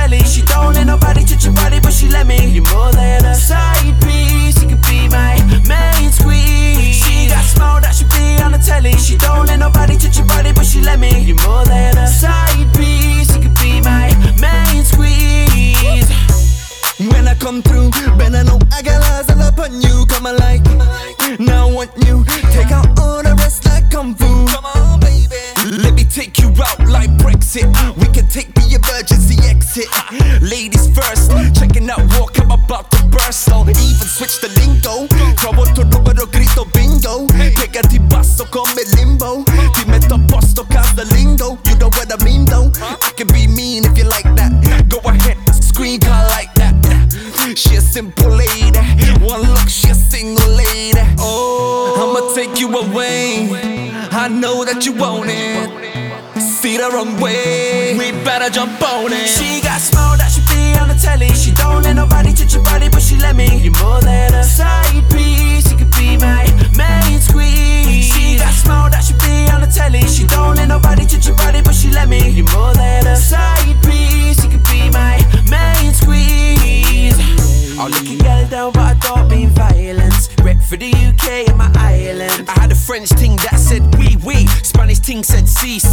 telly. She don't let nobody touch your body, but she let me. You're more than a side piece. You could be my main squeeze. She got smile that should be on the telly. She don't let nobody touch your body, but she let me. You're more than a side piece. You could be my main squeeze. When I come through, better know I got eyes all up on you. Come on, like, now I want you. Take out all the rest like Kung Fu. Come on, baby. Let me take you out like Brexit. We can take the emergency exit. Ladies first, checking out walk, I'm about to burst. So even switch the lingo. Trovo tu numero, grito bingo. Pegati basso come limbo. Ti metto a posto casalingo. You know what I mean though. I can be mean if you like that. Go ahead, screen call like that. She a simple lady. One look, she a single lady. Oh, I'ma take you away. I know that you want it. See the wrong way, we better jump on it. She got smile that should be on the telly. She don't let nobody touch your body, but she let me. You're more than a side piece. You could be my main squeeze. She got smile that should be on the telly. She don't let nobody touch your body, but she let me. You're more than a side piece. You could be my main squeeze. I'll look a girl down, but I don't mean violence. Rep for the UK and my island. I had a French ting that said oui. Spanish ting said si.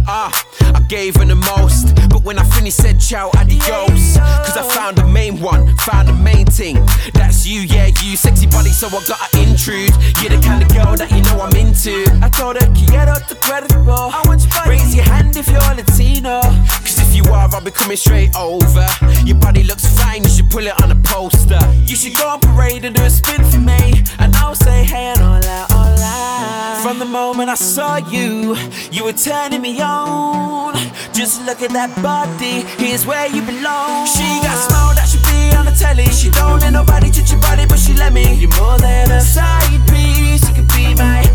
I gave her the most, but when I finished said ciao, adios. Cause I found the main one, found the main ting. That's you, yeah, you sexy body, so I gotta intrude. You're the kind of girl that you know I'm into. I told her, quiero tu cuerpo. I want your body. Raise your hand if you're Latino. Cause if you are, I'll be coming straight over. Your body looks fine, you should pull it on a poster. You should go on parade and do a spin for me, and I'll say hey and hola, hola. From the moment I saw you, you were turning me on. Just look at that body, here's where you belong. She got smile that should be on the telly. She don't let nobody touch your body, but she let me. You're more than a side piece. You could be my